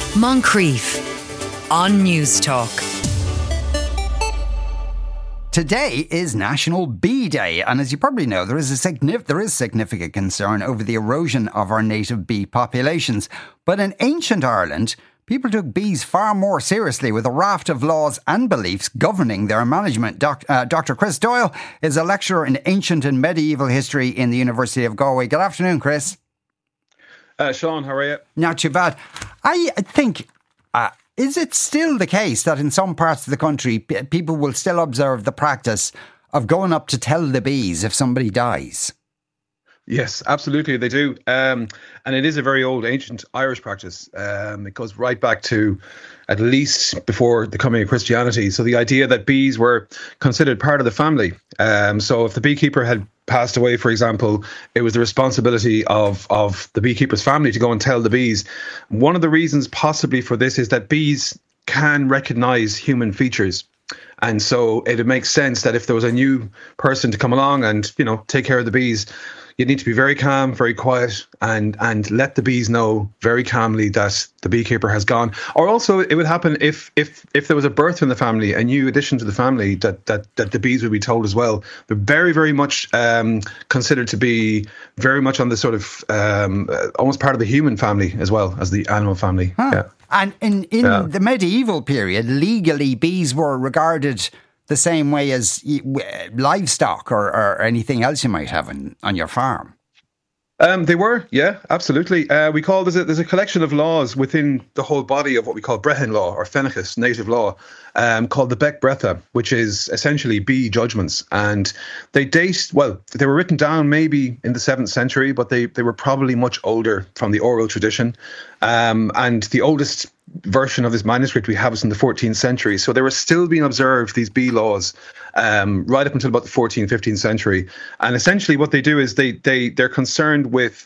Moncrief on News Talk. Today is National Bee Day, and as you probably know, there is significant concern over the erosion of our native bee populations. But in ancient Ireland, people took bees far more seriously, with a raft of laws and beliefs governing their management. Dr. Chris Doyle is a lecturer in ancient and medieval history in the University of Galway. Good afternoon, Chris. Sean, how are you? Not too bad. I think... is it still the case that in some parts of the country, people will still observe the practice of going up to tell the bees if somebody dies? Yes, absolutely, they do. And it is a very old, ancient Irish practice. It goes right back to at least before the coming of Christianity. So the idea that bees were considered part of the family. So if the beekeeper had passed away, for example, it was the responsibility of the beekeeper's family to go and tell the bees. One of the reasons possibly for this is that bees can recognize human features. And so it makes sense that if there was a new person to come along and, take care of the bees, you need to be very calm, very quiet, and let the bees know very calmly that the beekeeper has gone. Or also, it would happen if there was a birth in the family, a new addition to the family, that the bees would be told as well. They're very, very much considered to be very much on the sort of almost part of the human family as well as the animal family. Huh. Yeah. And in the medieval period, legally, bees were regarded the same way as livestock or anything else you might have on your farm. They were, yeah, absolutely. We call there's a collection of laws within the whole body of what we call Brehon law or Fenechas, native law, called the Bec Bretha, which is essentially bee judgments. And they were written down maybe in the 7th century, but they were probably much older from the oral tradition. And the oldest version of this manuscript we have is in the 14th century. So they were still being observed, these bee laws, right up until about the 14th, 15th century. And essentially what they do is they're concerned with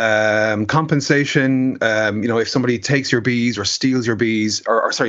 compensation. If somebody takes your bees or steals your bees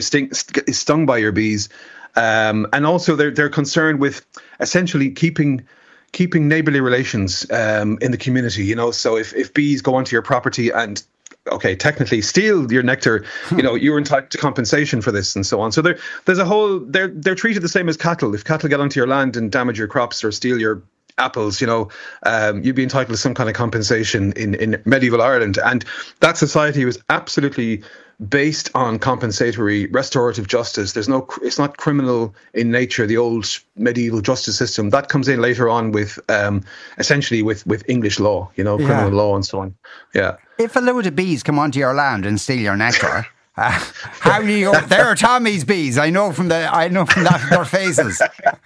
is stung by your bees. And also they're concerned with essentially keeping neighbourly relations in the community. So if bees go onto your property and technically steal your nectar, you're entitled to compensation for this and so on. So they're treated the same as cattle. If cattle get onto your land and damage your crops or steal your apples, you'd be entitled to some kind of compensation in medieval Ireland. And that society was absolutely based on compensatory restorative justice. It's not criminal in nature, the old medieval justice system. That comes in later on with essentially with English law, criminal law and so on. Yeah. If a load of bees come onto your land and steal your nectar, how do you? There are Tommy's bees. I know from that their faces.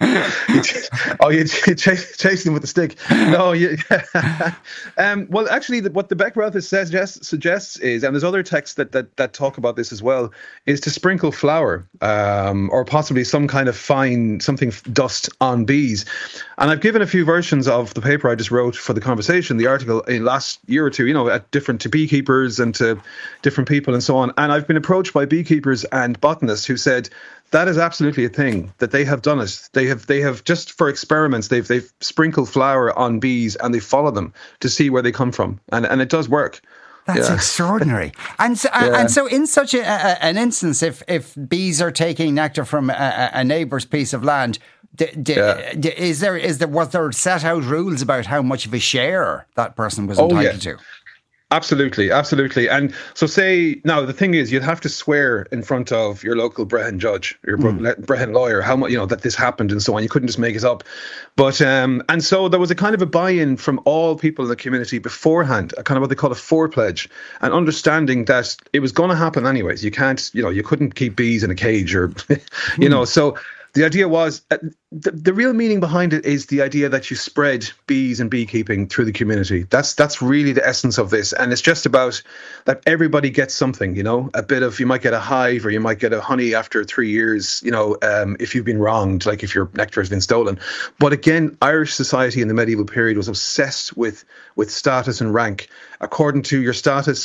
You chase them with the stick. No, well, actually, what the Bec Bretha suggests is, and there's other texts that talk about this as well, is to sprinkle flour or possibly some kind of fine dust on bees. And I've given a few versions of the paper I just wrote for the conversation, the article in last year or two, to beekeepers and to different people and so on. And I've been approached by beekeepers and botanists who said that is absolutely a thing, that they have done it. They have just for experiments, they've sprinkled flour on bees and they follow them to see where they come from. And it does work. That's extraordinary. And so in such an instance, if bees are taking nectar from a neighbour's piece of land, was there set out rules about how much of a share that person was entitled to? Absolutely. And so now the thing is, you'd have to swear in front of your local Brehon judge, your Brehon lawyer, how much, that this happened and so on. You couldn't just make it up. But, and so there was a kind of a buy-in from all people in the community beforehand, a kind of what they call a forepledge, and understanding that it was going to happen anyways. You can't, you couldn't keep bees in a cage or, so the idea was, the real meaning behind it is the idea that you spread bees and beekeeping through the community. That's really the essence of this. And it's just about that everybody gets something, a bit of, you might get a hive or you might get a honey after 3 years, if you've been wronged, like if your nectar has been stolen. But again, Irish society in the medieval period was obsessed with status and rank. According to your status,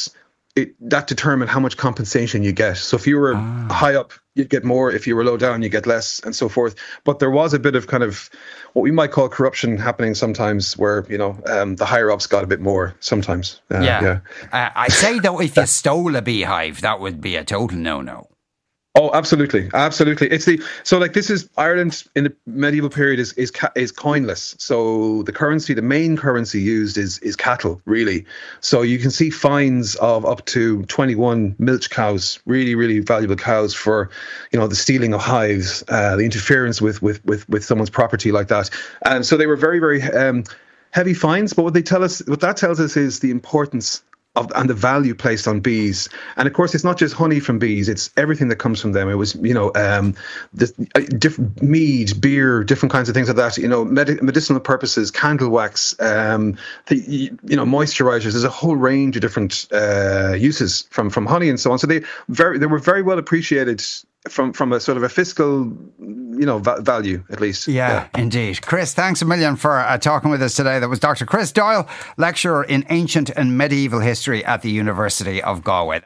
that determined how much compensation you get. So if you were high up, you'd get more. If you were low down, you get less, and so forth. But there was a bit of kind of what we might call corruption happening sometimes, where the higher ups got a bit more sometimes. I'd say though, if you stole a beehive, that would be a total no-no. Oh, absolutely. It's this is Ireland in the medieval period is coinless. So the main currency used is cattle, really. So you can see fines of up to 21 milch cows, really, really valuable cows, for the stealing of hives, the interference with someone's property like that. And so they were very, very heavy fines. But what that tells us is the importance and the value placed on bees. And of course, it's not just honey from bees, it's everything that comes from them. It was, different mead, beer, different kinds of things like that, medicinal purposes, candle wax, moisturizers. There's a whole range of different uses from honey and so on. So they were very well appreciated from a sort of a fiscal, value, at least. Yeah, indeed. Chris, thanks a million for talking with us today. That was Dr. Chris Doyle, lecturer in ancient and medieval history at the University of Galway.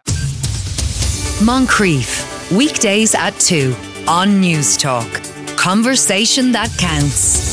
Moncrief, weekdays at 2 on News Talk. Conversation that counts.